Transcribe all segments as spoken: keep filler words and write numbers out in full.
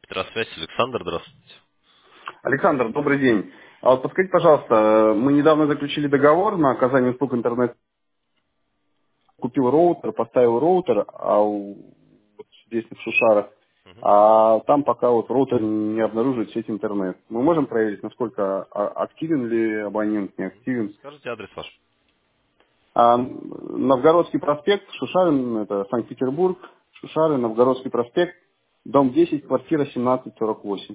Петросвязь, Александр, здравствуйте. Александр, добрый день. А вот подскажите, пожалуйста, мы недавно заключили договор на оказание услуг интернет. Купил роутер, поставил роутер, а у- вот здесь в Шушарах, Мгм. а там пока вот роутер не обнаруживает сеть интернет. Мы можем проверить, насколько а- активен ли абонент, не активен. Скажите адрес ваш. А, Новгородский проспект, Шушарин, это Санкт-Петербург, Шушарин, Новгородский проспект, дом десять, квартира семнадцать сорок восемь.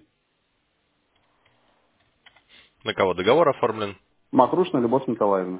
На кого договор оформлен? Макрушина Любовь Николаевна.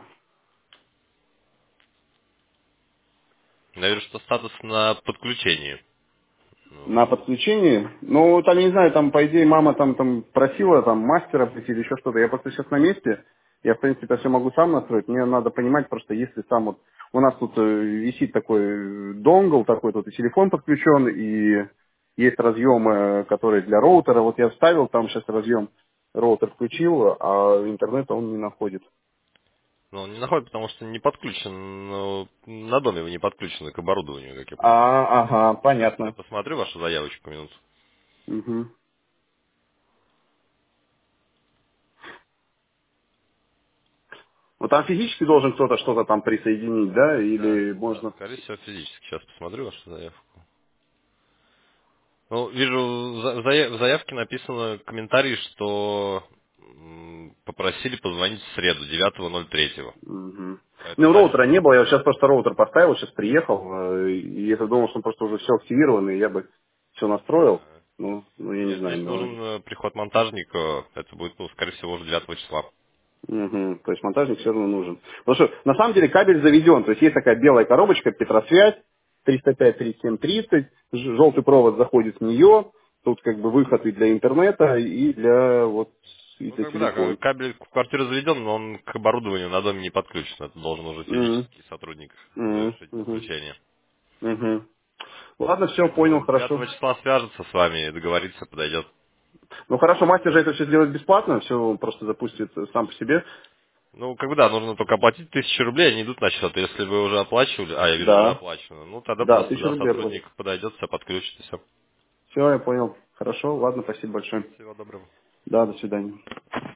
Я вижу, что статус на подключении. На Ну, подключении. Ну, там, я не знаю, там, по идее, мама там, там просила там мастера прийти или еще что-то. Я просто сейчас на месте. Я, в принципе, все могу сам настроить. Мне надо понимать просто, если там вот... У нас тут э, висит такой э, донгл, такой тут и телефон подключен, и есть разъем, э, который для роутера. Вот я вставил, там сейчас разъем роутер включил, а интернет он не находит. ну, он не находит, потому что не подключен. Ну, на доме вы не подключены к оборудованию, как я понимаю. А, ага, Сейчас я понятно. посмотрю вашу заявочку минуту. Мгм. Ну, там физически должен кто-то что-то там присоединить, да, Да, или да, можно... скорее всего физически. Сейчас посмотрю вашу заявку. Ну, вижу, за- в зая- в заявке написано комментарий, что м, попросили позвонить в среду, девятого ноль третьего. Мгм. Это Ну, значит, роутера не было, я вот сейчас просто роутер поставил, сейчас приехал, э, и я думал, что он просто уже все активировано, и я бы все настроил. Ну, ну, я не нет, знаю, здесь но... нужен э, приход монтажника. Это будет, ну, скорее всего, уже девятого числа. Мгм. То есть монтажник все равно нужен. Потому что на самом деле кабель заведен, то есть есть такая белая коробочка, Петросвязь, триста пять тридцать семь тридцать, желтый провод заходит в нее, тут как бы выход и для интернета, и для вот и Ну, для как бы да, телефона. к- кабель в квартиру заведен, но он к оборудованию на доме не подключен. Это должен уже Мгм. физический сотрудник Мгм. завершить Мгм. подключение. Мгм. Ладно, все, понял, Ну, хорошо. девятого числа свяжется с вами и договорится, подойдет. Ну хорошо, мастер же это все сделает бесплатно, все он просто запустит э, сам по себе. Ну, как бы да, нужно только оплатить тысячу рублей, они идут на счет. Если вы уже оплачивали, а, я вижу, уже Да, оплачено, ну, тогда да, просто, тысячу да, рублей оплатит. сотрудник подойдет, все подключит и все. Все, я понял. Хорошо, ладно, спасибо большое. Всего доброго. Да, до свидания.